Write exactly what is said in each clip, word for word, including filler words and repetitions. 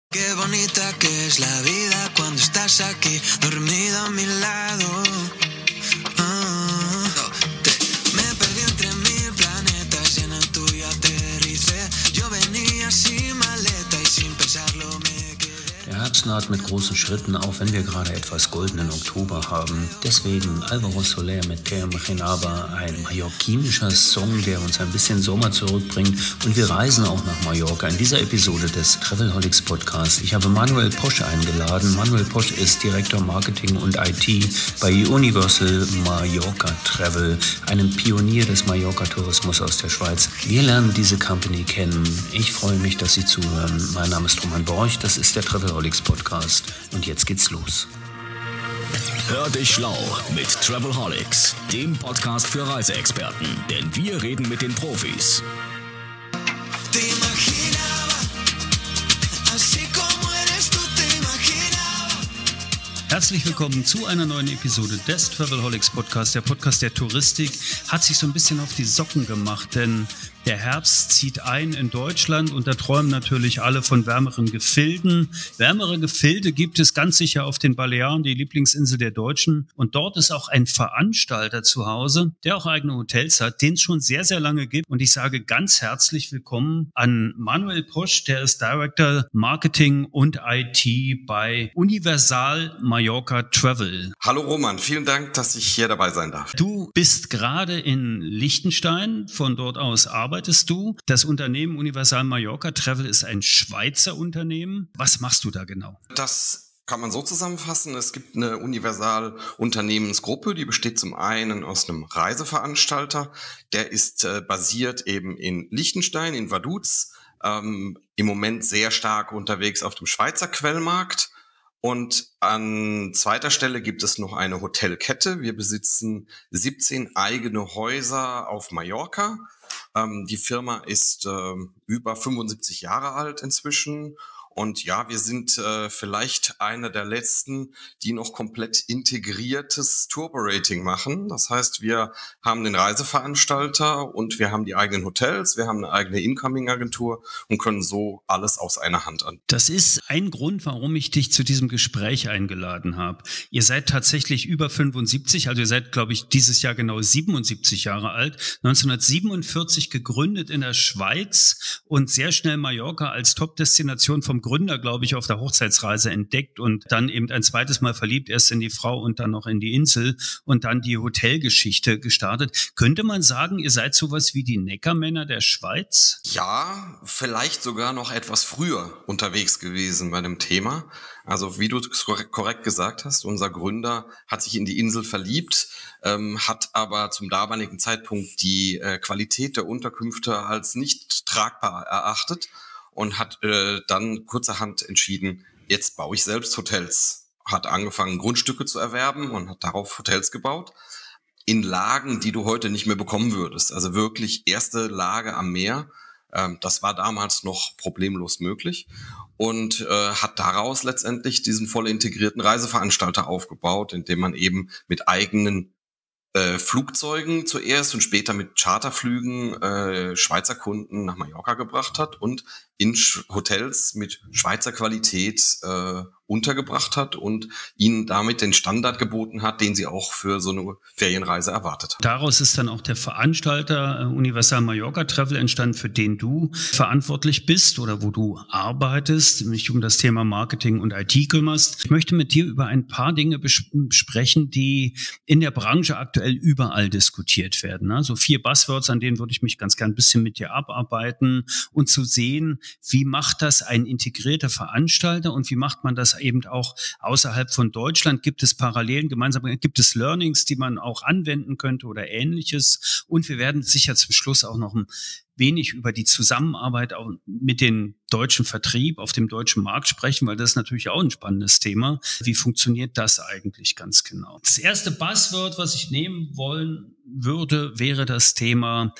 Qué bonita que es la vida cuando estás aquí, dormido a mi lado. Ah, te, me perdí entre mil planetas y en el tuyo aterricé. Yo venía sin maleta y sin pensarlo me quedé. Der Herbst naht mit großen Schritten, auch wenn wir gerade etwas goldenen Oktober haben. Deswegen Alvaro Soler mit Te Imaginaba, ein mallorquinischer Song, der uns ein bisschen Sommer zurückbringt. Und wir reisen auch nach Mallorca in dieser Episode des Travelholics Podcast. Ich habe Manuel Posch eingeladen. Manuel Posch ist Direktor Marketing und I T bei Universal Mallorca Travel, einem Pionier des Mallorca-Tourismus aus der Schweiz. Wir lernen diese Company kennen. Ich freue mich, dass Sie zuhören. Mein Name ist Roman Borch, das ist der Travelholics Podcast. Und jetzt geht's los. Hör dich schlau mit Travelholics, dem Podcast für Reiseexperten. Denn wir reden mit den Profis. Te imaginaba, así como eres tú, te imaginaba. Herzlich willkommen zu einer neuen Episode des Travelholics Podcast. Der Podcast der Touristik hat sich so ein bisschen auf die Socken gemacht, denn der Herbst zieht ein in Deutschland und da träumen natürlich alle von wärmeren Gefilden. Wärmere Gefilde gibt es ganz sicher auf den Balearen, die Lieblingsinsel der Deutschen. Und dort ist auch ein Veranstalter zu Hause, der auch eigene Hotels hat, den es schon sehr, sehr lange gibt. Und ich sage ganz herzlich willkommen an Manuel Posch, der ist Director Marketing und I T bei Universal Mallorca Travel. Hallo Roman, vielen Dank, dass ich hier dabei sein darf. Du bist gerade in Liechtenstein, von dort aus arbeitest du. Das Unternehmen Universal Mallorca Travel ist ein Schweizer Unternehmen. Was machst du da genau? Das kann man so zusammenfassen. Es gibt eine Universal-Unternehmensgruppe, die besteht zum einen aus einem Reiseveranstalter. Der ist äh, basiert eben in Liechtenstein, in Vaduz, ähm, im Moment sehr stark unterwegs auf dem Schweizer Quellmarkt. Und an zweiter Stelle gibt es noch eine Hotelkette. Wir besitzen siebzehn eigene Häuser auf Mallorca. Ähm, die Firma ist äh, über fünfundsiebzig Jahre alt inzwischen. Und ja, wir sind äh, vielleicht einer der letzten, die noch komplett integriertes Tour-Operating machen. Das heißt, wir haben den Reiseveranstalter und wir haben die eigenen Hotels, wir haben eine eigene Incoming-Agentur und können so alles aus einer Hand an. Das ist ein Grund, warum ich dich zu diesem Gespräch eingeladen habe. Ihr seid tatsächlich über fünfundsiebzig, also ihr seid, glaube ich, dieses Jahr genau siebenundsiebzig Jahre alt. neunzehnhundertsiebenundvierzig gegründet in der Schweiz und sehr schnell Mallorca als Top-Destination vom Gründer, glaube ich, auf der Hochzeitsreise entdeckt und dann eben ein zweites Mal verliebt, erst in die Frau und dann noch in die Insel und dann die Hotelgeschichte gestartet. Könnte man sagen, ihr seid sowas wie die Neckermänner der Schweiz? Ja, vielleicht sogar noch etwas früher unterwegs gewesen bei dem Thema. Also wie du es korrekt gesagt hast, unser Gründer hat sich in die Insel verliebt, ähm, hat aber zum damaligen Zeitpunkt die äh, Qualität der Unterkünfte als nicht tragbar erachtet und hat äh, dann kurzerhand entschieden, jetzt baue ich selbst Hotels. Hat angefangen, Grundstücke zu erwerben und hat darauf Hotels gebaut. In Lagen, die du heute nicht mehr bekommen würdest. Also wirklich erste Lage am Meer. Ähm, das war damals noch problemlos möglich. Und äh, hat daraus letztendlich diesen voll integrierten Reiseveranstalter aufgebaut, indem man eben mit eigenen Äh, Flugzeugen zuerst und später mit Charterflügen äh, Schweizer Kunden nach Mallorca gebracht hat und in Sch- Hotels mit Schweizer Qualität äh, untergebracht hat und ihnen damit den Standard geboten hat, den sie auch für so eine Ferienreise erwartet haben. Daraus ist dann auch der Veranstalter äh, Universal Mallorca Travel entstanden, für den du verantwortlich bist oder wo du arbeitest, dich um das Thema Marketing und I T kümmerst. Ich möchte mit dir über ein paar Dinge bes- sprechen, die in der Branche aktuell überall diskutiert werden. Ne? So vier Buzzwords, an denen würde ich mich ganz gern ein bisschen mit dir abarbeiten und zu sehen, wie macht das ein integrierter Veranstalter und wie macht man das eben auch außerhalb von Deutschland? Gibt es Parallelen, gemeinsam, gibt es Learnings, die man auch anwenden könnte oder Ähnliches? Und wir werden sicher zum Schluss auch noch ein wenig über die Zusammenarbeit auch mit dem deutschen Vertrieb auf dem deutschen Markt sprechen, weil das ist natürlich auch ein spannendes Thema. Wie funktioniert das eigentlich ganz genau? Das erste Buzzword, was ich nehmen wollen würde, wäre das Thema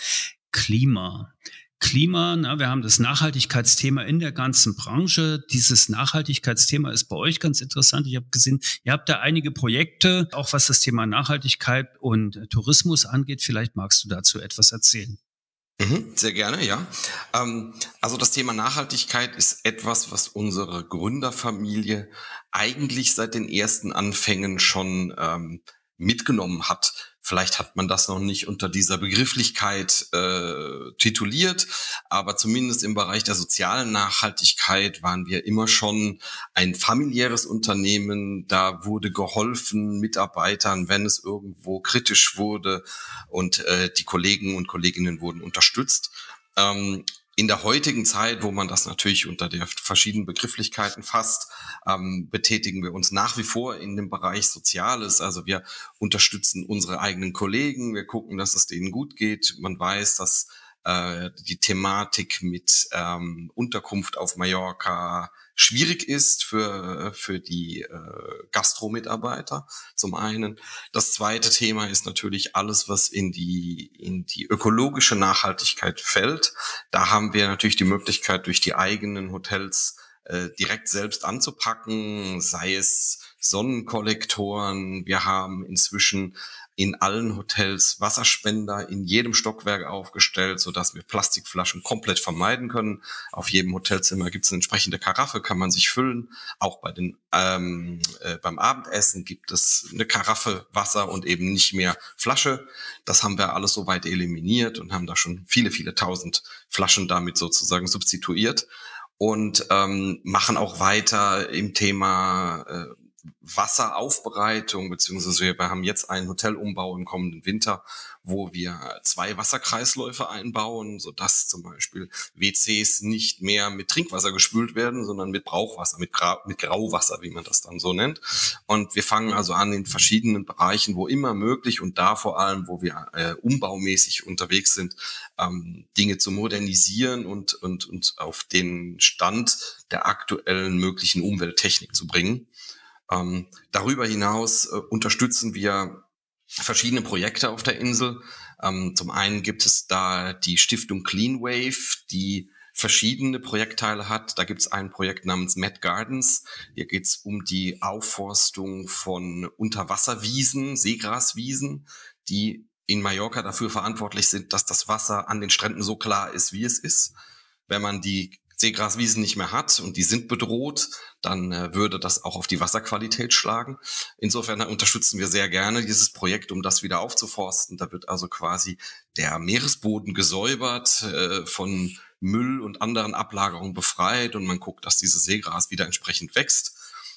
Klima. Klima, na, wir haben das Nachhaltigkeitsthema in der ganzen Branche. Dieses Nachhaltigkeitsthema ist bei euch ganz interessant. Ich habe gesehen, ihr habt da einige Projekte, auch was das Thema Nachhaltigkeit und Tourismus angeht. Vielleicht magst du dazu etwas erzählen. Mhm, sehr gerne, ja. Ähm, also das Thema Nachhaltigkeit ist etwas, was unsere Gründerfamilie eigentlich seit den ersten Anfängen schon ähm, mitgenommen hat. Vielleicht hat man das noch nicht unter dieser Begrifflichkeit äh, tituliert, aber zumindest im Bereich der sozialen Nachhaltigkeit waren wir immer schon ein familiäres Unternehmen. Da wurde geholfen Mitarbeitern, wenn es irgendwo kritisch wurde, und äh, die Kollegen und Kolleginnen wurden unterstützt. Ähm, In der heutigen Zeit, wo man das natürlich unter der verschiedenen Begrifflichkeiten fasst, ähm, betätigen wir uns nach wie vor in dem Bereich Soziales. Also wir unterstützen unsere eigenen Kollegen, wir gucken, dass es denen gut geht. Man weiß, dass äh, die Thematik mit ähm, Unterkunft auf Mallorca schwierig ist für für die äh, Gastro-Mitarbeiter zum einen. Das zweite Thema ist natürlich alles, was in die in die ökologische Nachhaltigkeit fällt. Da haben wir natürlich die Möglichkeit, durch die eigenen Hotels äh, direkt selbst anzupacken, sei es Sonnenkollektoren. Wir haben inzwischen in allen Hotels Wasserspender in jedem Stockwerk aufgestellt, sodass wir Plastikflaschen komplett vermeiden können. Auf jedem Hotelzimmer gibt es eine entsprechende Karaffe, kann man sich füllen. Auch bei den ähm, äh, beim Abendessen gibt es eine Karaffe Wasser und eben nicht mehr Flasche. Das haben wir alles soweit eliminiert und haben da schon viele, viele tausend Flaschen damit sozusagen substituiert und ähm, machen auch weiter im Thema äh, Wasseraufbereitung, beziehungsweise wir haben jetzt einen Hotelumbau im kommenden Winter, wo wir zwei Wasserkreisläufe einbauen, sodass zum Beispiel W Cs nicht mehr mit Trinkwasser gespült werden, sondern mit Brauchwasser, mit, Gra- mit Grauwasser, wie man das dann so nennt. Und wir fangen also an in verschiedenen Bereichen, wo immer möglich und da vor allem, wo wir äh, umbaumäßig unterwegs sind, ähm, Dinge zu modernisieren und, und, und auf den Stand der aktuellen möglichen Umwelttechnik zu bringen. Ähm, darüber hinaus äh, unterstützen wir verschiedene Projekte auf der Insel. Ähm, zum einen gibt es da die Stiftung Clean Wave, die verschiedene Projektteile hat. Da gibt es ein Projekt namens Mad Gardens. Hier geht es um die Aufforstung von Unterwasserwiesen, Seegraswiesen, die in Mallorca dafür verantwortlich sind, dass das Wasser an den Stränden so klar ist, wie es ist. Wenn man die Seegraswiesen nicht mehr hat und die sind bedroht, dann äh, würde das auch auf die Wasserqualität schlagen. Insofern unterstützen wir sehr gerne dieses Projekt, um das wieder aufzuforsten. Da wird also quasi der Meeresboden gesäubert, äh, von Müll und anderen Ablagerungen befreit und man guckt, dass dieses Seegras wieder entsprechend wächst.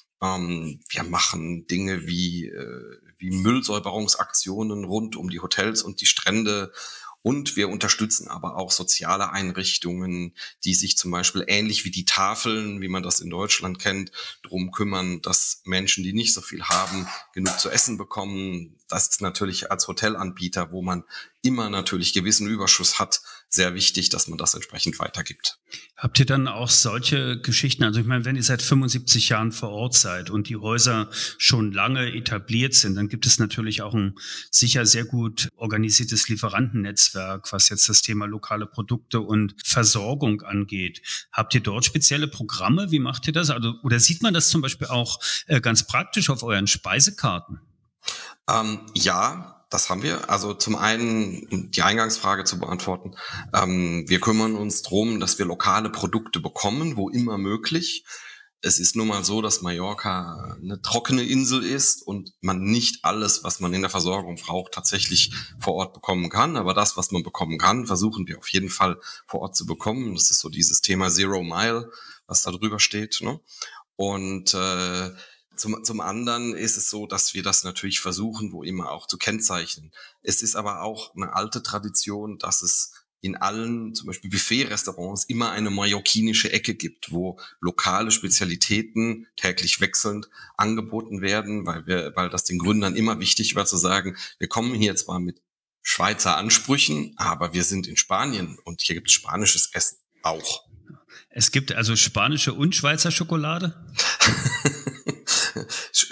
Ähm, wir machen Dinge wie, äh, wie Müllsäuberungsaktionen rund um die Hotels und die Strände. Und wir unterstützen aber auch soziale Einrichtungen, die sich zum Beispiel ähnlich wie die Tafeln, wie man das in Deutschland kennt, darum kümmern, dass Menschen, die nicht so viel haben, genug zu essen bekommen. Das ist natürlich als Hotelanbieter, wo man immer natürlich gewissen Überschuss hat, sehr wichtig, dass man das entsprechend weitergibt. Habt ihr dann auch solche Geschichten, also ich meine, wenn ihr seit fünfundsiebzig Jahren vor Ort seid und die Häuser schon lange etabliert sind, dann gibt es natürlich auch ein sicher sehr gut organisiertes Lieferantennetzwerk, was jetzt das Thema lokale Produkte und Versorgung angeht. Habt ihr dort spezielle Programme? Wie macht ihr das? Also, oder sieht man das zum Beispiel auch äh, ganz praktisch auf euren Speisekarten? Ähm, ja, das haben wir. Also zum einen, um die Eingangsfrage zu beantworten, ähm, wir kümmern uns drum, dass wir lokale Produkte bekommen, wo immer möglich. Es ist nun mal so, dass Mallorca eine trockene Insel ist und man nicht alles, was man in der Versorgung braucht, tatsächlich vor Ort bekommen kann. Aber das, was man bekommen kann, versuchen wir auf jeden Fall vor Ort zu bekommen. Das ist so dieses Thema Zero Mile, was da drüber steht, ne? Und äh, Zum, zum anderen ist es so, dass wir das natürlich versuchen, wo immer auch zu kennzeichnen. Es ist aber auch eine alte Tradition, dass es in allen, zum Beispiel Buffet-Restaurants, immer eine mallorquinische Ecke gibt, wo lokale Spezialitäten täglich wechselnd angeboten werden, weil wir, weil das den Gründern immer wichtig war zu sagen, wir kommen hier zwar mit Schweizer Ansprüchen, aber wir sind in Spanien und hier gibt es spanisches Essen auch. Es gibt also spanische und Schweizer Schokolade?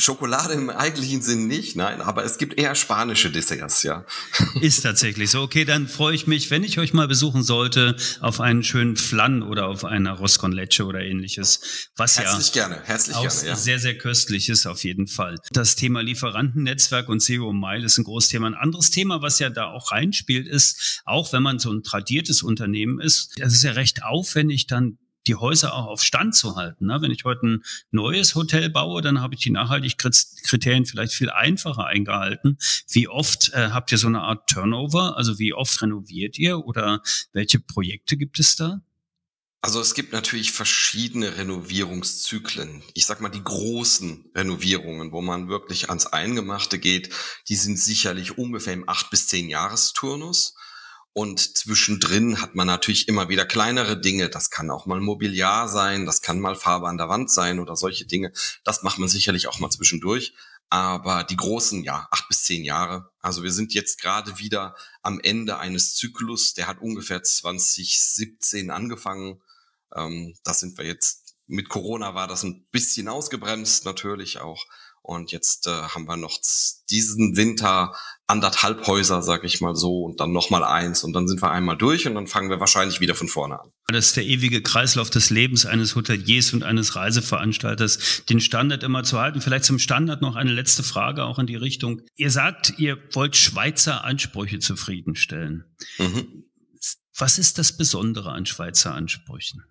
Schokolade im eigentlichen Sinn nicht, nein, aber es gibt eher spanische Desserts, ja. Ist tatsächlich so. Okay, dann freue ich mich, wenn ich euch mal besuchen sollte, auf einen schönen Flan oder auf eine Arroz con Leche oder ähnliches, was herzlich ja gerne, herzlich auch gerne, ja. sehr, sehr köstlich ist auf jeden Fall. Das Thema Lieferantennetzwerk und S E O Mile ist ein großes Thema. Ein anderes Thema, was ja da auch reinspielt, ist, auch wenn man so ein tradiertes Unternehmen ist, es ist ja recht aufwendig, dann die Häuser auch auf Stand zu halten. Ne? Wenn ich heute ein neues Hotel baue, dann habe ich die Nachhaltigkeitskriterien vielleicht viel einfacher eingehalten. Wie oft äh, habt ihr so eine Art Turnover? Also wie oft renoviert ihr oder welche Projekte gibt es da? Also es gibt natürlich verschiedene Renovierungszyklen. Ich sag mal, die großen Renovierungen, wo man wirklich ans Eingemachte geht, die sind sicherlich ungefähr im acht bis zehn Jahresturnus. Und zwischendrin hat man natürlich immer wieder kleinere Dinge. Das kann auch mal Mobiliar sein, das kann mal Farbe an der Wand sein oder solche Dinge. Das macht man sicherlich auch mal zwischendurch. Aber die großen, ja, acht bis zehn Jahre. Also wir sind jetzt gerade wieder am Ende eines Zyklus, der hat ungefähr zwanzig siebzehn angefangen. Ähm, da sind wir jetzt, mit Corona war das ein bisschen ausgebremst natürlich auch. Und jetzt äh, haben wir noch diesen Winter anderthalb Häuser, sag ich mal so, und dann nochmal eins. Und dann sind wir einmal durch und dann fangen wir wahrscheinlich wieder von vorne an. Das ist der ewige Kreislauf des Lebens eines Hoteliers und eines Reiseveranstalters, den Standard immer zu halten. Vielleicht zum Standard noch eine letzte Frage auch in die Richtung. Ihr sagt, ihr wollt Schweizer Ansprüche zufriedenstellen. Mhm. Was ist das Besondere an Schweizer Ansprüchen?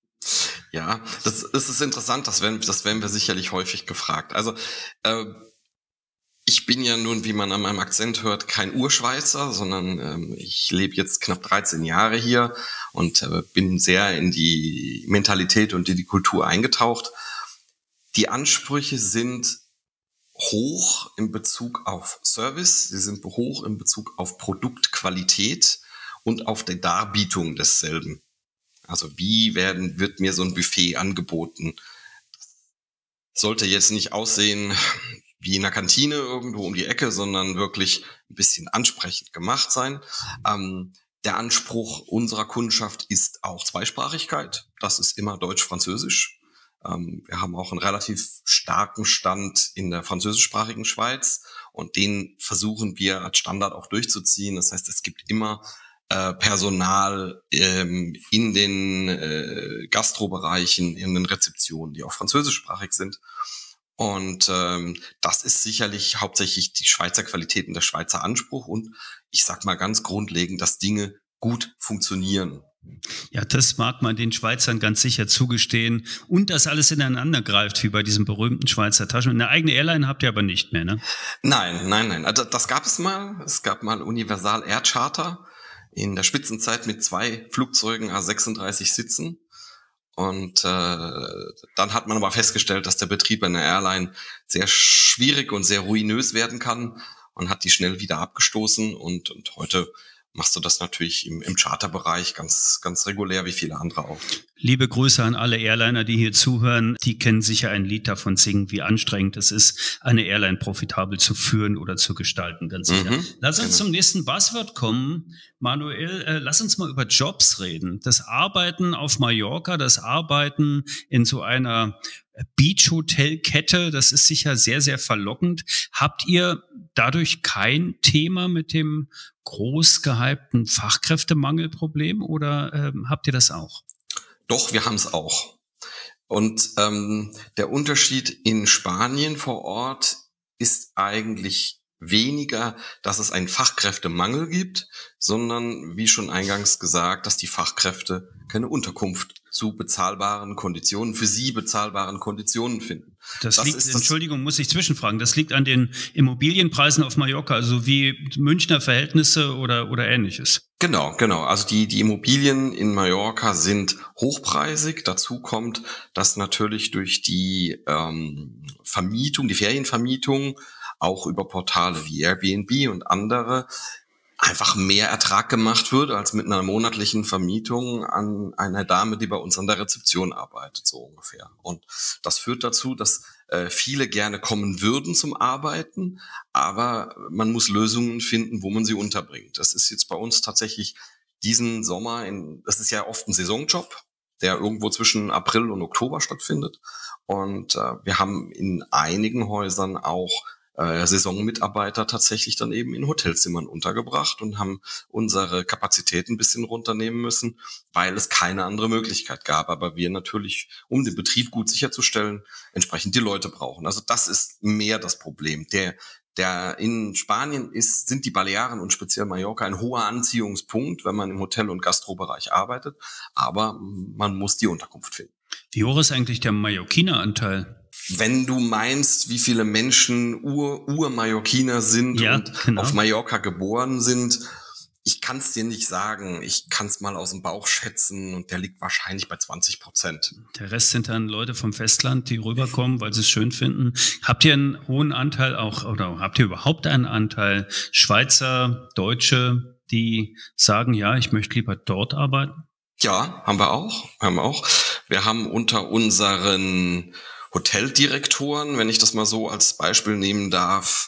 Ja, das, das ist interessant, das werden, das werden wir sicherlich häufig gefragt. Also äh, ich bin ja nun, wie man an meinem Akzent hört, kein Urschweizer, sondern ähm, ich lebe jetzt knapp dreizehn Jahre hier und äh, bin sehr in die Mentalität und in die Kultur eingetaucht. Die Ansprüche sind hoch in Bezug auf Service, sie sind hoch in Bezug auf Produktqualität und auf die Darbietung desselben. Also wie werden, wird mir so ein Buffet angeboten? Sollte jetzt nicht aussehen wie in einer Kantine irgendwo um die Ecke, sondern wirklich ein bisschen ansprechend gemacht sein. Ähm, der Anspruch unserer Kundschaft ist auch Zweisprachigkeit. Das ist immer Deutsch-Französisch. Ähm, wir haben auch einen relativ starken Stand in der französischsprachigen Schweiz und den versuchen wir als Standard auch durchzuziehen. Das heißt, es gibt immer Personal ähm, in den äh, Gastrobereichen, in den Rezeptionen, die auch französischsprachig sind. Und ähm, das ist sicherlich hauptsächlich die Schweizer Qualität und der Schweizer Anspruch. Und ich sag mal ganz grundlegend, dass Dinge gut funktionieren. Ja, das mag man den Schweizern ganz sicher zugestehen. Und dass alles ineinander greift, wie bei diesem berühmten Schweizer Taschen. Eine eigene Airline habt ihr aber nicht mehr, ne? Nein, nein, nein. Also das gab es mal. Es gab mal Universal Air Charter. In der Spitzenzeit mit zwei Flugzeugen A sechsunddreißig Sitzen. Und äh, dann hat man aber festgestellt, dass der Betrieb einer Airline sehr schwierig und sehr ruinös werden kann und hat die schnell wieder abgestoßen. Und, und heute machst du das natürlich im, im Charterbereich ganz, ganz regulär, wie viele andere auch. Liebe Grüße an alle Airliner, die hier zuhören. Die kennen sicher ein Lied davon singen, wie anstrengend es ist, eine Airline profitabel zu führen oder zu gestalten, ganz sicher. Mhm, lass uns genau. zum nächsten Buzzword kommen. Manuel, äh, lass uns mal über Jobs reden. Das Arbeiten auf Mallorca, das Arbeiten in so einer Beach-Hotel-Kette, das ist sicher sehr, sehr verlockend. Habt ihr dadurch kein Thema mit dem groß gehypten Fachkräftemangelproblem oder ähm, habt ihr das auch? Doch, wir haben es auch. Und ähm, der Unterschied in Spanien vor Ort ist eigentlich weniger, dass es einen Fachkräftemangel gibt, sondern, wie schon eingangs gesagt, dass die Fachkräfte keine Unterkunft zu bezahlbaren Konditionen, für sie bezahlbaren Konditionen finden. Das, das liegt, ist Entschuldigung, muss ich zwischenfragen, das liegt an den Immobilienpreisen auf Mallorca, also wie Münchner Verhältnisse oder, oder ähnliches. Genau, genau. Also die, die Immobilien in Mallorca sind hochpreisig. Dazu kommt, dass natürlich durch die ähm, Vermietung, die Ferienvermietung, auch über Portale wie Airbnb und andere, einfach mehr Ertrag gemacht wird als mit einer monatlichen Vermietung an einer Dame, die bei uns an der Rezeption arbeitet, so ungefähr. Und das führt dazu, dass äh, viele gerne kommen würden zum Arbeiten, aber man muss Lösungen finden, wo man sie unterbringt. Das ist jetzt bei uns tatsächlich diesen Sommer, in, das ist ja oft ein Saisonjob, der irgendwo zwischen April und Oktober stattfindet. Und äh, wir haben in einigen Häusern auch äh, Saisonmitarbeiter tatsächlich dann eben in Hotelzimmern untergebracht und haben unsere Kapazität ein bisschen runternehmen müssen, weil es keine andere Möglichkeit gab. Aber wir natürlich, um den Betrieb gut sicherzustellen, entsprechend die Leute brauchen. Also das ist mehr das Problem. Der Der in Spanien ist, sind die Balearen und speziell Mallorca ein hoher Anziehungspunkt, wenn man im Hotel- und Gastrobereich arbeitet. Aber man muss die Unterkunft finden. Wie hoch ist eigentlich der Mallorquiner-Anteil? Wenn du meinst, wie viele Menschen Ur- Ur-Mallorquiner sind ja, und genau. auf Mallorca geboren sind, ich kann es dir nicht sagen. Ich kann es mal aus dem Bauch schätzen und der liegt wahrscheinlich bei zwanzig Prozent. Der Rest sind dann Leute vom Festland, die rüberkommen, weil sie es schön finden. Habt ihr einen hohen Anteil auch, oder habt ihr überhaupt einen Anteil Schweizer, Deutsche, die sagen, ja, ich möchte lieber dort arbeiten? Ja, haben wir auch. Haben wir auch. Wir haben unter unseren Hoteldirektoren, wenn ich das mal so als Beispiel nehmen darf,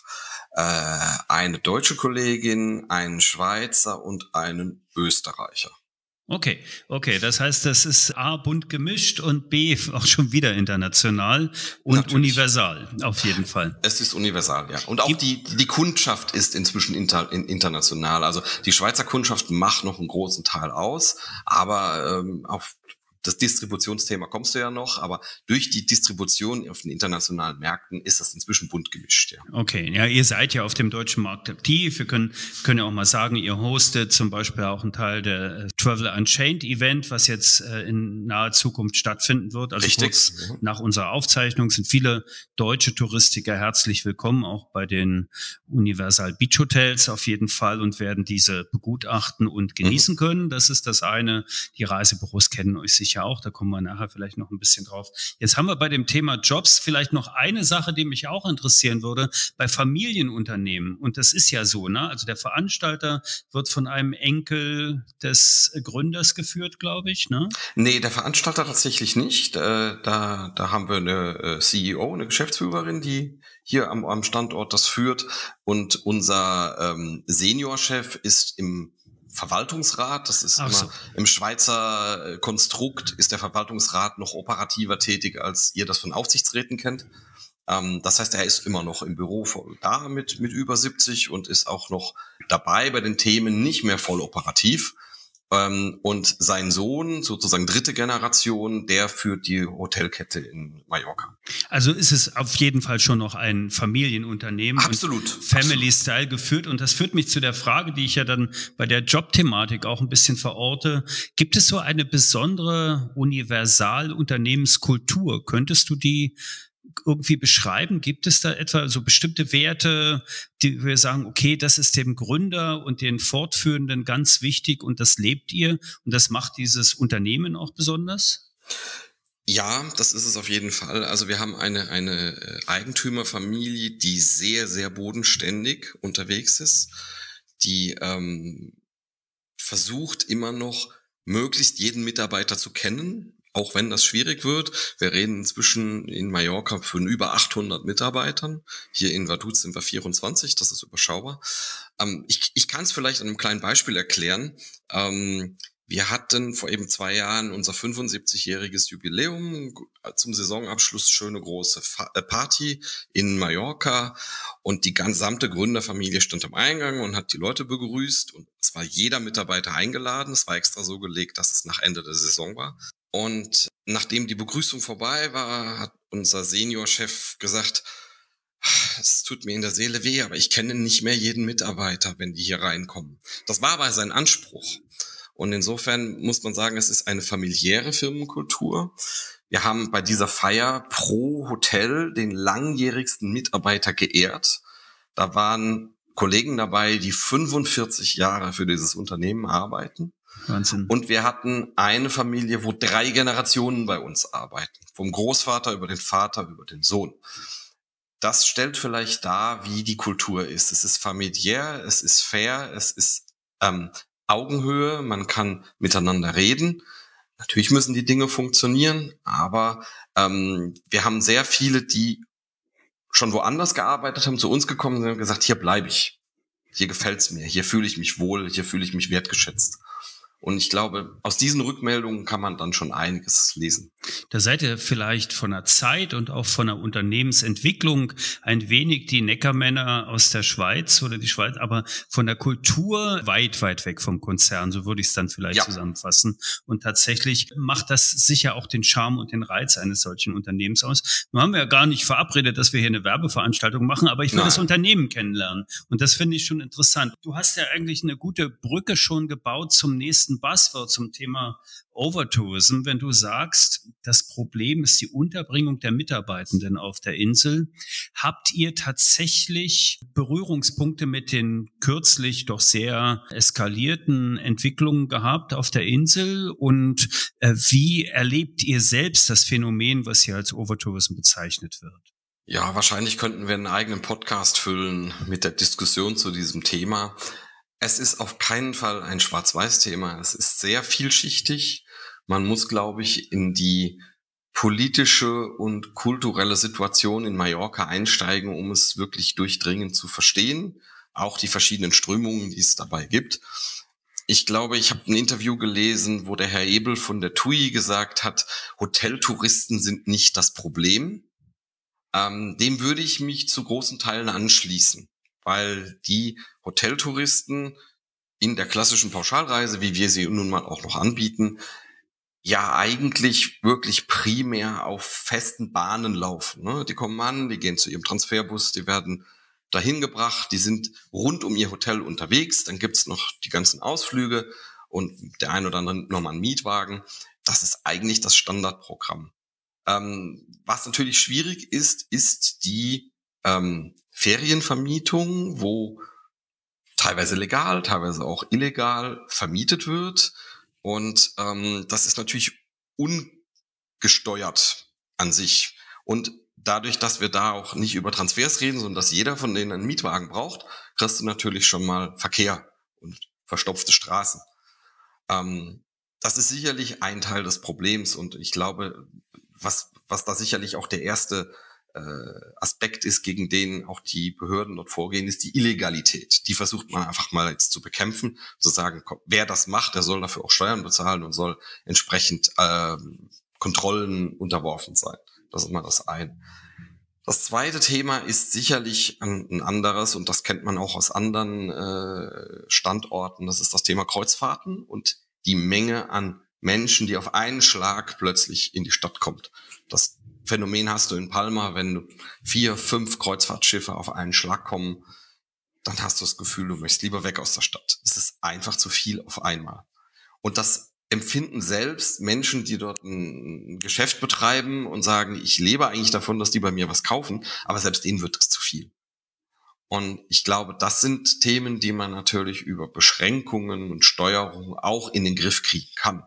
eine deutsche Kollegin, einen Schweizer und einen Österreicher. Okay, okay, das heißt, das ist A, bunt gemischt und B, auch schon wieder international und Natürlich. universal, auf jeden Fall. Es ist universal, ja. Und auch die, die Kundschaft ist inzwischen inter, international. Also die Schweizer Kundschaft macht noch einen großen Teil aus, aber ähm, auf das Distributionsthema kommst du ja noch, aber durch die Distribution auf den internationalen Märkten ist das inzwischen bunt gemischt. Ja. Okay, ja, ihr seid ja auf dem deutschen Markt aktiv. Wir können, können ja auch mal sagen, ihr hostet zum Beispiel auch einen Teil der äh, Travel Unchained Event, was jetzt äh, in naher Zukunft stattfinden wird. Also Richtig. kurz Mhm. nach unserer Aufzeichnung sind viele deutsche Touristiker herzlich willkommen, auch bei den Universal Beach Hotels auf jeden Fall und werden diese begutachten und genießen mhm. können. Das ist das eine. Die Reisebüros kennen euch sicher auch, da kommen wir nachher vielleicht noch ein bisschen drauf. Jetzt haben wir bei dem Thema Jobs vielleicht noch eine Sache, die mich auch interessieren würde, bei Familienunternehmen. Und das ist ja so, ne? Also der Veranstalter wird von einem Enkel des Gründers geführt, glaube ich, ne? Nee, der Veranstalter tatsächlich nicht. Äh, da, da haben wir eine C E O, eine Geschäftsführerin, die hier am, am Standort das führt. Und unser ähm, Seniorchef ist im Verwaltungsrat, das ist Ach immer so. im Schweizer Konstrukt ist der Verwaltungsrat noch operativer tätig, als ihr das von Aufsichtsräten kennt. Ähm, das heißt, er ist immer noch im Büro da mit, mit über siebzig und ist auch noch dabei bei den Themen, nicht mehr voll operativ. Ähm, und sein Sohn, sozusagen dritte Generation, der führt die Hotelkette in Mallorca. Also ist es auf jeden Fall schon noch ein Familienunternehmen. Absolut. Family Style geführt. Und das führt mich zu der Frage, die ich ja dann bei der Jobthematik auch ein bisschen verorte. Gibt es so eine besondere Universal-Unternehmenskultur? Könntest du die irgendwie beschreiben? Gibt es da etwa so bestimmte Werte, die wir sagen, okay, das ist dem Gründer und den Fortführenden ganz wichtig und das lebt ihr und das macht dieses Unternehmen auch besonders? Ja, das ist es auf jeden Fall. Also wir haben eine, eine Eigentümerfamilie, die sehr, sehr bodenständig unterwegs ist, die ähm, versucht immer noch, möglichst jeden Mitarbeiter zu kennen, auch wenn das schwierig wird. Wir reden inzwischen in Mallorca von über achthundert Mitarbeitern. Hier in Vaduz sind wir vierundzwanzig, das ist überschaubar. Ähm, ich ich kann es vielleicht an einem kleinen Beispiel erklären. Ähm, wir hatten vor eben zwei Jahren unser fünfundsiebzigjähriges Jubiläum, zum Saisonabschluss schöne große Party in Mallorca und die gesamte Gründerfamilie stand am Eingang und hat die Leute begrüßt und es war jeder Mitarbeiter eingeladen. Es war extra so gelegt, dass es nach Ende der Saison war. Und nachdem die Begrüßung vorbei war, hat unser Seniorchef gesagt, es tut mir in der Seele weh, aber ich kenne nicht mehr jeden Mitarbeiter, wenn die hier reinkommen. Das war aber sein Anspruch. Und insofern muss man sagen, es ist eine familiäre Firmenkultur. Wir haben bei dieser Feier pro Hotel den langjährigsten Mitarbeiter geehrt. Da waren Kollegen dabei, die fünfundvierzig Jahre für dieses Unternehmen arbeiten. Wahnsinn. Und wir hatten eine Familie, wo drei Generationen bei uns arbeiten. Vom Großvater über den Vater, über den Sohn. Das stellt vielleicht dar, wie die Kultur ist. Es ist familiär, es ist fair, es ist ähm, Augenhöhe, man kann miteinander reden. Natürlich müssen die Dinge funktionieren, aber ähm, wir haben sehr viele, die schon woanders gearbeitet haben, zu uns gekommen sind und gesagt, hier bleibe ich. Hier gefällt's mir, hier fühle ich mich wohl, hier fühle ich mich wertgeschätzt. Und ich glaube, aus diesen Rückmeldungen kann man dann schon einiges lesen. Da seid ihr vielleicht von der Zeit und auch von der Unternehmensentwicklung ein wenig die Neckermänner aus der Schweiz oder die Schweiz, aber von der Kultur weit, weit weg vom Konzern, so würde ich es dann vielleicht ja. zusammenfassen. Und tatsächlich macht das sicher auch den Charme und den Reiz eines solchen Unternehmens aus. Nun haben wir ja gar nicht verabredet, dass wir hier eine Werbeveranstaltung machen, aber ich will Nein. das Unternehmen kennenlernen. Und das finde ich schon interessant. Du hast ja eigentlich eine gute Brücke schon gebaut zum nächsten Buzzword, zum Thema Overtourism, wenn du sagst, das Problem ist die Unterbringung der Mitarbeitenden auf der Insel. Habt ihr tatsächlich Berührungspunkte mit den kürzlich doch sehr eskalierten Entwicklungen gehabt auf der Insel? Und äh, wie erlebt ihr selbst das Phänomen, was hier als Overtourism bezeichnet wird? Ja, wahrscheinlich könnten wir einen eigenen Podcast füllen mit der Diskussion zu diesem Thema. Es ist auf keinen Fall ein Schwarz-Weiß-Thema. Es ist sehr vielschichtig. Man muss, glaube ich, in die politische und kulturelle Situation in Mallorca einsteigen, um es wirklich durchdringend zu verstehen. Auch die verschiedenen Strömungen, die es dabei gibt. Ich glaube, ich habe ein Interview gelesen, wo der Herr Ebel von der T U I gesagt hat, Hoteltouristen sind nicht das Problem. Ähm, dem würde ich mich zu großen Teilen anschließen. Weil die Hoteltouristen in der klassischen Pauschalreise, wie wir sie nun mal auch noch anbieten, ja eigentlich wirklich primär auf festen Bahnen laufen. Ne? Die kommen an, die gehen zu ihrem Transferbus, die werden dahin gebracht, die sind rund um ihr Hotel unterwegs, dann gibt's noch die ganzen Ausflüge und der ein oder andere nochmal einen Mietwagen. Das ist eigentlich das Standardprogramm. Ähm, was natürlich schwierig ist, ist die ähm, Ferienvermietung, wo teilweise legal, teilweise auch illegal vermietet wird. Und ähm, das ist natürlich ungesteuert an sich. Und dadurch, dass wir da auch nicht über Transfers reden, sondern dass jeder von denen einen Mietwagen braucht, kriegst du natürlich schon mal Verkehr und verstopfte Straßen. Ähm, das ist sicherlich ein Teil des Problems. Und ich glaube, was, was da sicherlich auch der erste Aspekt ist, gegen den auch die Behörden dort vorgehen, ist die Illegalität. Die versucht man einfach mal jetzt zu bekämpfen, zu sagen, wer das macht, der soll dafür auch Steuern bezahlen und soll entsprechend äh, Kontrollen unterworfen sein. Das ist immer das eine. Das zweite Thema ist sicherlich ein, ein anderes und das kennt man auch aus anderen äh, Standorten. Das ist das Thema Kreuzfahrten und die Menge an Menschen, die auf einen Schlag plötzlich in die Stadt kommt. Das Phänomen hast du in Palma, wenn vier, fünf Kreuzfahrtschiffe auf einen Schlag kommen, dann hast du das Gefühl, du möchtest lieber weg aus der Stadt. Es ist einfach zu viel auf einmal. Und das empfinden selbst Menschen, die dort ein Geschäft betreiben und sagen, ich lebe eigentlich davon, dass die bei mir was kaufen, aber selbst denen wird das zu viel. Und ich glaube, das sind Themen, die man natürlich über Beschränkungen und Steuerung auch in den Griff kriegen kann.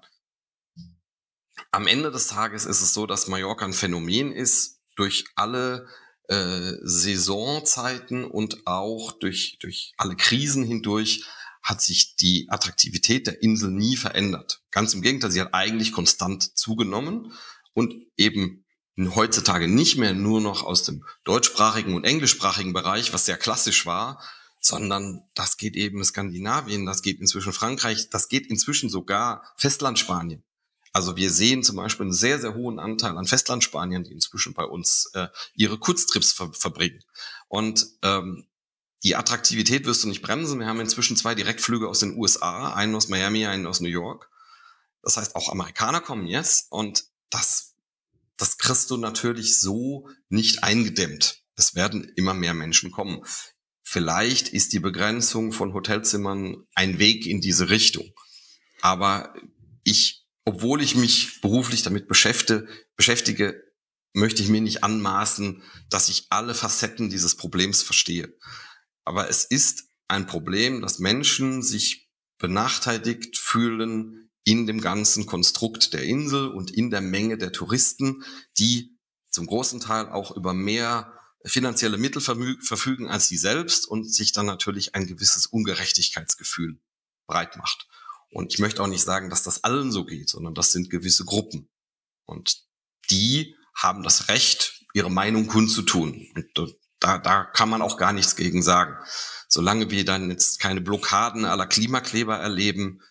Am Ende des Tages ist es so, dass Mallorca ein Phänomen ist, durch alle äh, Saisonzeiten und auch durch, durch alle Krisen hindurch hat sich die Attraktivität der Insel nie verändert. Ganz im Gegenteil, sie hat eigentlich konstant zugenommen und eben heutzutage nicht mehr nur noch aus dem deutschsprachigen und englischsprachigen Bereich, was sehr klassisch war, sondern das geht eben Skandinavien, das geht inzwischen Frankreich, das geht inzwischen sogar Festlandspanien. Also wir sehen zum Beispiel einen sehr, sehr hohen Anteil an Festlandspaniern, die inzwischen bei uns äh, ihre Kurztrips ver- verbringen. Und ähm, die Attraktivität wirst du nicht bremsen. Wir haben inzwischen zwei Direktflüge aus den U S A, einen aus Miami, einen aus New York. Das heißt, auch Amerikaner kommen jetzt und das, das kriegst du natürlich so nicht eingedämmt. Es werden immer mehr Menschen kommen. Vielleicht ist die Begrenzung von Hotelzimmern ein Weg in diese Richtung. Aber ich Obwohl ich mich beruflich damit beschäftige, beschäftige, möchte ich mir nicht anmaßen, dass ich alle Facetten dieses Problems verstehe. Aber es ist ein Problem, dass Menschen sich benachteiligt fühlen in dem ganzen Konstrukt der Insel und in der Menge der Touristen, die zum großen Teil auch über mehr finanzielle Mittel verfügen als sie selbst und sich dann natürlich ein gewisses Ungerechtigkeitsgefühl breit macht. Und ich möchte auch nicht sagen, dass das allen so geht, sondern das sind gewisse Gruppen. Und die haben das Recht, ihre Meinung kundzutun. Und da, da kann man auch gar nichts gegen sagen. Solange wir dann jetzt keine Blockaden à la Klimakleber erleben,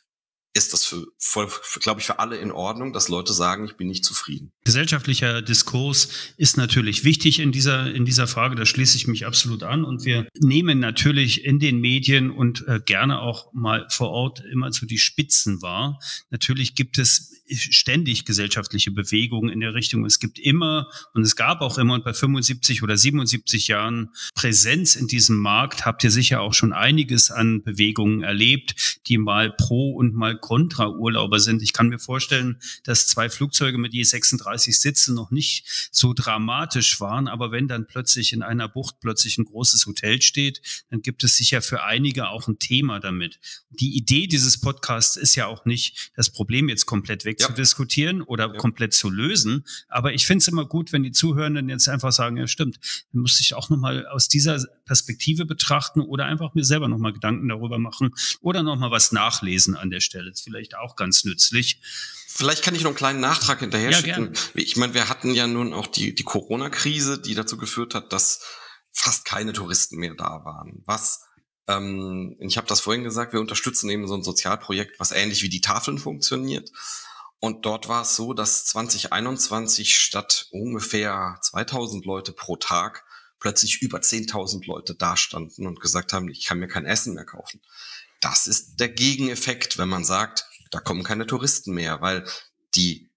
ist das für, für, für glaube ich, für alle in Ordnung, dass Leute sagen, ich bin nicht zufrieden. Gesellschaftlicher Diskurs ist natürlich wichtig in dieser, in dieser Frage, da schließe ich mich absolut an. Und wir nehmen natürlich in den Medien und äh, gerne auch mal vor Ort immer so die Spitzen wahr. Natürlich gibt es ständig gesellschaftliche Bewegungen in der Richtung. Es gibt immer, und es gab auch immer, und bei fünfundsiebzig oder siebenundsiebzig Jahren Präsenz in diesem Markt habt ihr sicher auch schon einiges an Bewegungen erlebt, die mal pro und mal kontra Urlauber sind. Ich kann mir vorstellen, dass zwei Flugzeuge mit je sechsunddreißig Sitzen noch nicht so dramatisch waren, aber wenn dann plötzlich in einer Bucht plötzlich ein großes Hotel steht, dann gibt es sicher für einige auch ein Thema damit. Die Idee dieses Podcasts ist ja auch nicht, das Problem jetzt komplett wegzudiskutieren ja. oder ja. komplett zu lösen, aber ich finde es immer gut, wenn die Zuhörenden jetzt einfach sagen, ja stimmt, dann muss ich auch nochmal aus dieser Perspektive betrachten oder einfach mir selber nochmal Gedanken darüber machen oder nochmal was nachlesen an der Stelle. Das ist vielleicht auch ganz nützlich. Vielleicht kann ich noch einen kleinen Nachtrag hinterher ja, schicken. Gerne. Ich meine, wir hatten ja nun auch die, die Corona-Krise, die dazu geführt hat, dass fast keine Touristen mehr da waren. Was, ähm, ich habe das vorhin gesagt, wir unterstützen eben so ein Sozialprojekt, was ähnlich wie die Tafeln funktioniert. Und dort war es so, dass zwanzig einundzwanzig statt ungefähr zweitausend Leute pro Tag plötzlich über zehntausend Leute dastanden und gesagt haben, ich kann mir kein Essen mehr kaufen. Das ist der Gegeneffekt, wenn man sagt, da kommen keine Touristen mehr, weil die,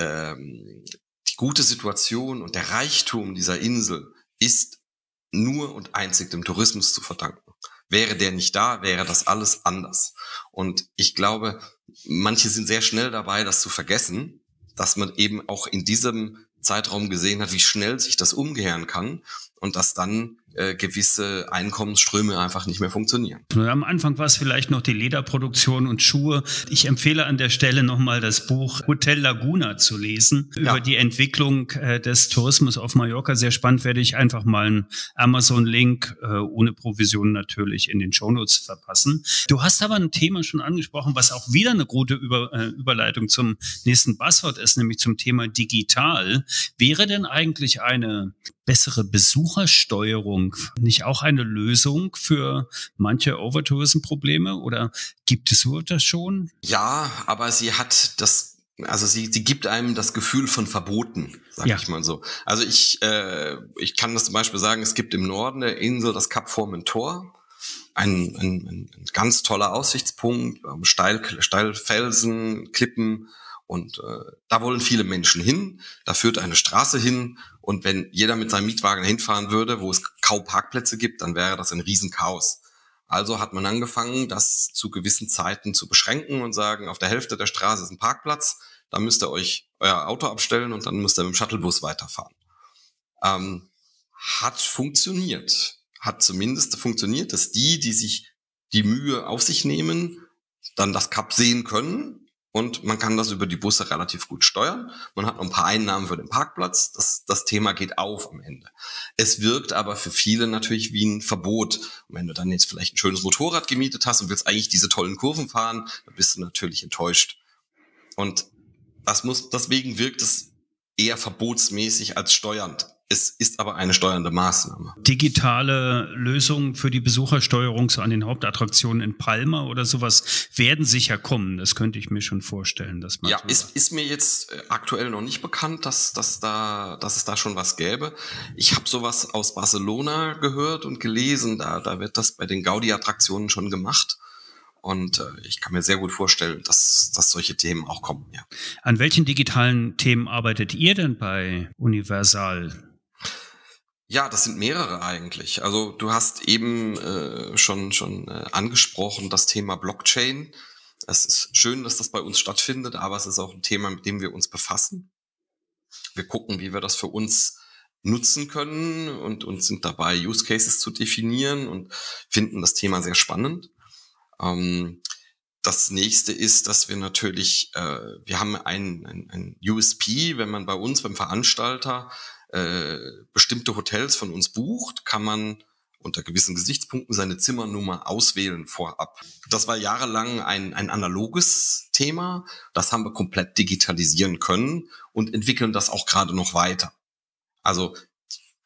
ähm, die gute Situation und der Reichtum dieser Insel ist nur und einzig dem Tourismus zu verdanken. Wäre der nicht da, wäre das alles anders. Und ich glaube, manche sind sehr schnell dabei, das zu vergessen, dass man eben auch in diesem Zeitraum gesehen hat, wie schnell sich das umkehren kann und dass dann äh, gewisse Einkommensströme einfach nicht mehr funktionieren. Am Anfang war es vielleicht noch die Lederproduktion und Schuhe. Ich empfehle an der Stelle nochmal das Buch Hotel Laguna zu lesen, ja. über die Entwicklung äh, des Tourismus auf Mallorca. Sehr spannend, werde ich einfach mal einen Amazon-Link äh, ohne Provision natürlich in den Shownotes verpassen. Du hast aber ein Thema schon angesprochen, was auch wieder eine gute Über, äh, Überleitung zum nächsten Buzzword ist, nämlich zum Thema digital. Wäre denn eigentlich eine bessere Besuchersteuerung nicht auch eine Lösung für manche Overtourism-Probleme oder gibt es so das schon? Ja, aber sie hat das, also sie, sie gibt einem das Gefühl von Verboten, sag ja. ich mal so. Also ich, äh, ich kann das zum Beispiel sagen, es gibt im Norden der Insel das Kap Formentor, ein, ein, ein ganz toller Aussichtspunkt, steil, steil Felsen, Klippen. Und äh, da wollen viele Menschen hin, da führt eine Straße hin und wenn jeder mit seinem Mietwagen hinfahren würde, wo es kaum Parkplätze gibt, dann wäre das ein Riesenchaos. Also hat man angefangen, das zu gewissen Zeiten zu beschränken und sagen, auf der Hälfte der Straße ist ein Parkplatz, da müsst ihr euch euer Auto abstellen und dann müsst ihr mit dem Shuttlebus weiterfahren. Ähm, hat funktioniert, hat zumindest funktioniert, dass die, die sich die Mühe auf sich nehmen, dann das Kap sehen können. Und man kann das über die Busse relativ gut steuern. Man hat noch ein paar Einnahmen für den Parkplatz. Das, das Thema geht auf am Ende. Es wirkt aber für viele natürlich wie ein Verbot. Und wenn du dann jetzt vielleicht ein schönes Motorrad gemietet hast und willst eigentlich diese tollen Kurven fahren, dann bist du natürlich enttäuscht. Und das muss, deswegen wirkt es eher verbotsmäßig als steuernd. Es ist aber eine steuernde Maßnahme. Digitale Lösungen für die Besuchersteuerung so an den Hauptattraktionen in Palma oder sowas werden sicher kommen. Das könnte ich mir schon vorstellen. Dass man ja, so ist, ist mir jetzt aktuell noch nicht bekannt, dass, dass, da, dass es da schon was gäbe. Ich habe sowas aus Barcelona gehört und gelesen. Da, da wird das bei den Gaudi-Attraktionen schon gemacht. Und äh, ich kann mir sehr gut vorstellen, dass, dass solche Themen auch kommen. Ja. An welchen digitalen Themen arbeitet ihr denn bei Universal? Ja, das sind mehrere eigentlich. Also du hast eben äh, schon schon äh, angesprochen das Thema Blockchain. Es ist schön, dass das bei uns stattfindet, aber es ist auch ein Thema, mit dem wir uns befassen. Wir gucken, wie wir das für uns nutzen können und, und sind dabei, Use Cases zu definieren und finden das Thema sehr spannend. Ähm, das nächste ist, dass wir natürlich, äh, wir haben ein, ein, ein U S P, wenn man bei uns beim Veranstalter äh, bestimmte Hotels von uns bucht, kann man unter gewissen Gesichtspunkten seine Zimmernummer auswählen vorab. Das war jahrelang ein, ein analoges Thema. Das haben wir komplett digitalisieren können und entwickeln das auch gerade noch weiter. Also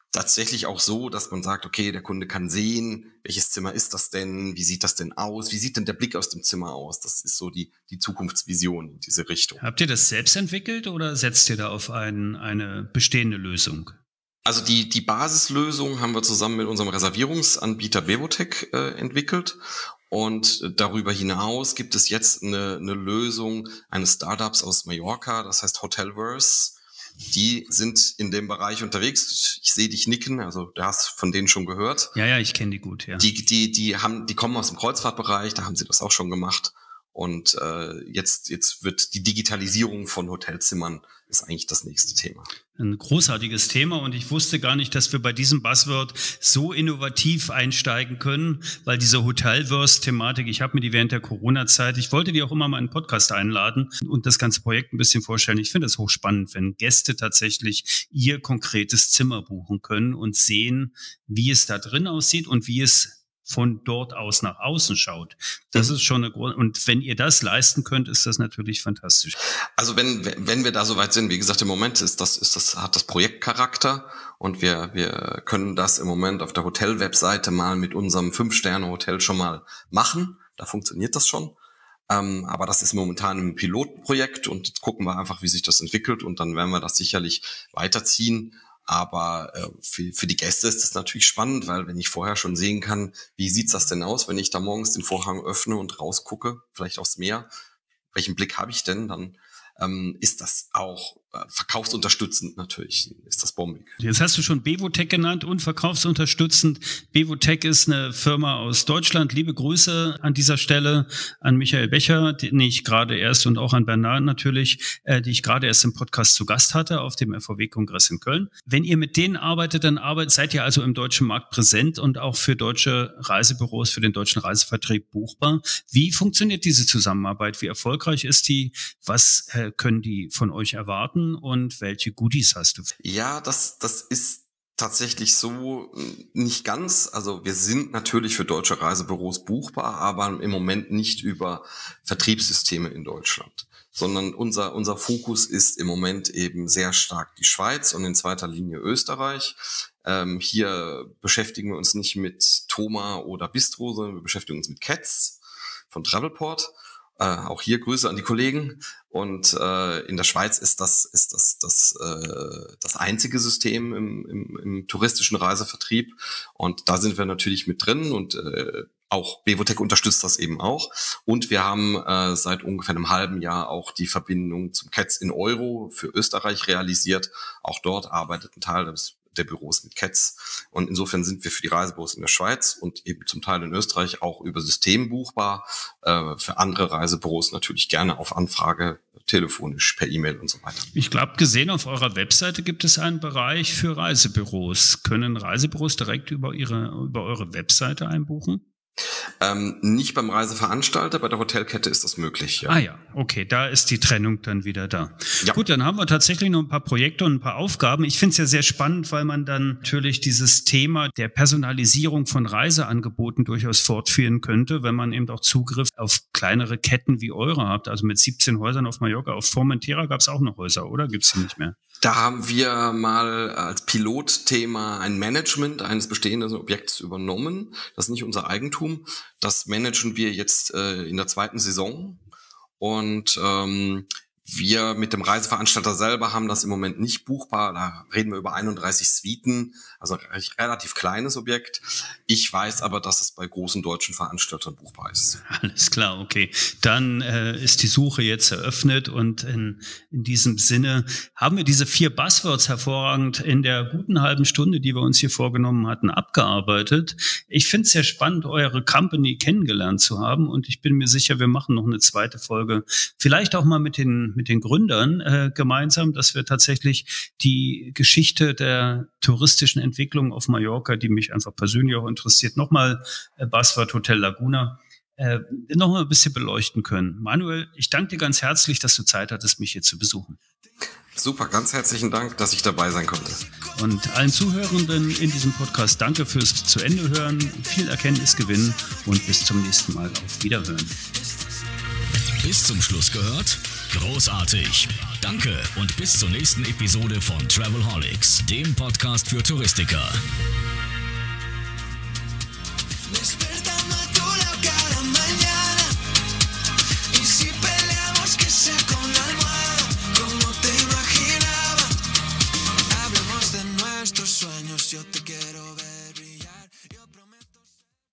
tatsächlich auch so, dass man sagt, okay, der Kunde kann sehen, welches Zimmer ist das denn, wie sieht das denn aus, wie sieht denn der Blick aus dem Zimmer aus? Das ist so die, die Zukunftsvision in diese Richtung. Habt ihr das selbst entwickelt oder setzt ihr da auf ein, eine bestehende Lösung? Also die, die Basislösung haben wir zusammen mit unserem Reservierungsanbieter Bevotec äh, entwickelt. Und darüber hinaus gibt es jetzt eine, eine Lösung eines Startups aus Mallorca, das heißt Hotelverse. Die sind in dem Bereich unterwegs. Ich sehe dich nicken, also du hast von denen schon gehört. Ja, ja, ich kenne die gut, ja. Die, die, die haben, die kommen aus dem Kreuzfahrtbereich, da haben sie das auch schon gemacht. Und äh, jetzt, jetzt wird die Digitalisierung von Hotelzimmern ist eigentlich das nächste Thema. Ein großartiges Thema und ich wusste gar nicht, dass wir bei diesem Buzzword so innovativ einsteigen können, weil diese Hotelverse-Thematik, ich habe mir die während der Corona-Zeit, ich wollte die auch immer mal in einen Podcast einladen und das ganze Projekt ein bisschen vorstellen. Ich finde es hochspannend, wenn Gäste tatsächlich ihr konkretes Zimmer buchen können und sehen, wie es da drin aussieht und wie es von dort aus nach außen schaut. Das ist schon eine große, und wenn ihr das leisten könnt, ist das natürlich fantastisch. Also wenn, wenn wir da soweit sind, wie gesagt, im Moment ist das, ist das, hat das Projektcharakter und wir, wir können das im Moment auf der Hotel-Webseite mal mit unserem Fünf-Sterne-Hotel schon mal machen. Da funktioniert das schon. Ähm, aber das ist momentan ein Pilotprojekt und jetzt gucken wir einfach, wie sich das entwickelt und dann werden wir das sicherlich weiterziehen. Aber äh, für, für die Gäste ist das natürlich spannend, weil wenn ich vorher schon sehen kann, wie sieht's das denn aus, wenn ich da morgens den Vorhang öffne und rausgucke, vielleicht aufs Meer, welchen Blick habe ich denn, dann ähm, ist das auch äh, verkaufsunterstützend natürlich, ist das bombig. Jetzt hast du schon Bevotec genannt und verkaufsunterstützend. Bevotec ist eine Firma aus Deutschland. Liebe Grüße an dieser Stelle an Michael Becher, den ich gerade erst und auch an Bernard natürlich, äh, die ich gerade erst im Podcast zu Gast hatte auf dem F V W-Kongress in Köln. Wenn ihr mit denen arbeitet, dann arbeitet, seid ihr also im deutschen Markt präsent und auch für deutsche Reisebüros, für den deutschen Reisevertrieb buchbar. Wie funktioniert diese Zusammenarbeit? Wie erfolgreich ist die? Was äh, können die von euch erwarten und welche Goodies hast du? Ja, das, das ist tatsächlich so nicht ganz. Also wir sind natürlich für deutsche Reisebüros buchbar, aber im Moment nicht über Vertriebssysteme in Deutschland, sondern unser, unser Fokus ist im Moment eben sehr stark die Schweiz und in zweiter Linie Österreich. Ähm, hier beschäftigen wir uns nicht mit Thoma oder Bistro, sondern wir beschäftigen uns mit Katz von Travelport. Äh, auch hier Grüße an die Kollegen. Und äh, in der Schweiz ist das ist das das äh, das einzige System im, im, im touristischen Reisevertrieb. Und da sind wir natürlich mit drin und äh, auch Bevotec unterstützt das eben auch. Und wir haben äh, seit ungefähr einem halben Jahr auch die Verbindung zum Katz in Euro für Österreich realisiert. Auch dort arbeitet ein Teil des der Büros mit Katz. Und insofern sind wir für die Reisebüros in der Schweiz und eben zum Teil in Österreich auch über System buchbar. Äh, für andere Reisebüros natürlich gerne auf Anfrage, telefonisch, per E-Mail und so weiter. Ich glaube, gesehen auf eurer Webseite gibt es einen Bereich für Reisebüros. Können Reisebüros direkt über ihre, über eure Webseite einbuchen? Ähm, nicht beim Reiseveranstalter, bei der Hotelkette ist das möglich. Ja. Ah ja, okay, da ist die Trennung dann wieder da. Ja. Gut, dann haben wir tatsächlich noch ein paar Projekte und ein paar Aufgaben. Ich finde es ja sehr spannend, weil man dann natürlich dieses Thema der Personalisierung von Reiseangeboten durchaus fortführen könnte, wenn man eben auch Zugriff auf kleinere Ketten wie eure habt. Also mit siebzehn Häusern auf Mallorca, auf Formentera gab es auch noch Häuser, oder? Gibt es die nicht mehr? Da haben wir mal als Pilotthema ein Management eines bestehenden Objekts übernommen. Das ist nicht unser Eigentum. Das managen wir jetzt äh, in der zweiten Saison. Und ähm, wir mit dem Reiseveranstalter selber haben das im Moment nicht buchbar. Da reden wir über einunddreißig Suiten, also ein relativ kleines Objekt. Ich weiß aber, dass es bei großen deutschen Veranstaltern buchbar ist. Alles klar, okay. Dann äh, ist die Suche jetzt eröffnet und in, in diesem Sinne haben wir diese vier Buzzwords hervorragend in der guten halben Stunde, die wir uns hier vorgenommen hatten, abgearbeitet. Ich finde es sehr spannend, eure Company kennengelernt zu haben und ich bin mir sicher, wir machen noch eine zweite Folge. Vielleicht auch mal mit den mit den Gründern äh, gemeinsam, dass wir tatsächlich die Geschichte der touristischen Entwicklung auf Mallorca, die mich einfach persönlich auch interessiert, nochmal äh, Buzzword Hotel Laguna, äh, nochmal ein bisschen beleuchten können. Manuel, ich danke dir ganz herzlich, dass du Zeit hattest, mich hier zu besuchen. Super, ganz herzlichen Dank, dass ich dabei sein konnte. Und allen Zuhörenden in diesem Podcast danke fürs zu Ende hören, viel Erkenntnis gewinnen und bis zum nächsten Mal. Auf Wiederhören. bis zum Schluss gehört? Großartig. Danke und bis zur nächsten Episode von Travelholics, dem Podcast für Touristiker.